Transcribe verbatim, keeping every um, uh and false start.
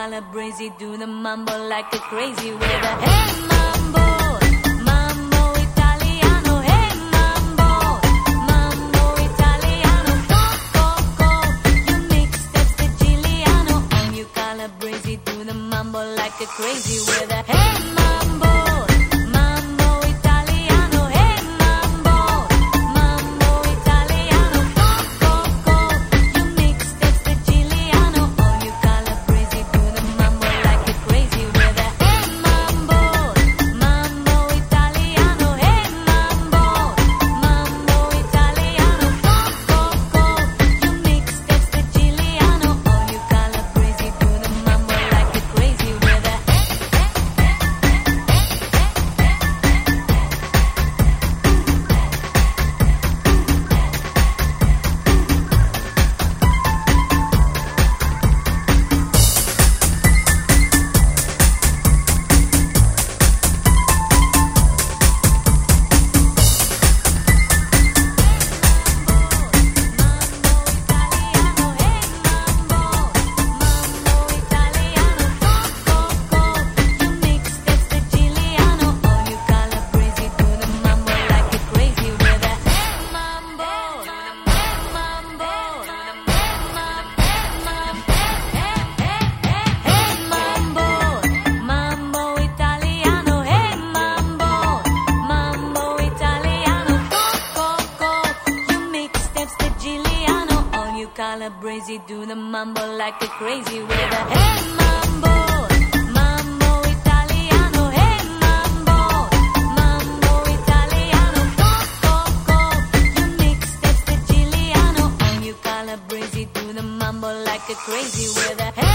calabrese do the mambo like a crazy with a hey mambo, mambo italiano, hey mambo, mambo italiano, go go go, you mix that's the Giuliano, and you calabrese do the mambo like a crazy with a hey mambo, mambo italiano, hey mambo, mambo italiano, go go go, you mix that's the Giuliano, all you calabrese do the mambo like a crazy with a hey mambo, mambo italiano, hey mambo, mambo italiano, go go go, you mix that's the Giuliano, all you calabrese do the mambo like a crazy with a calabrese do the mambo like a crazy with a hey mambo, mambo italiano, hey mambo, mambo italiano, go go go, you mix that's the Giuliano, and you calabrese do the mambo like a crazy with a hey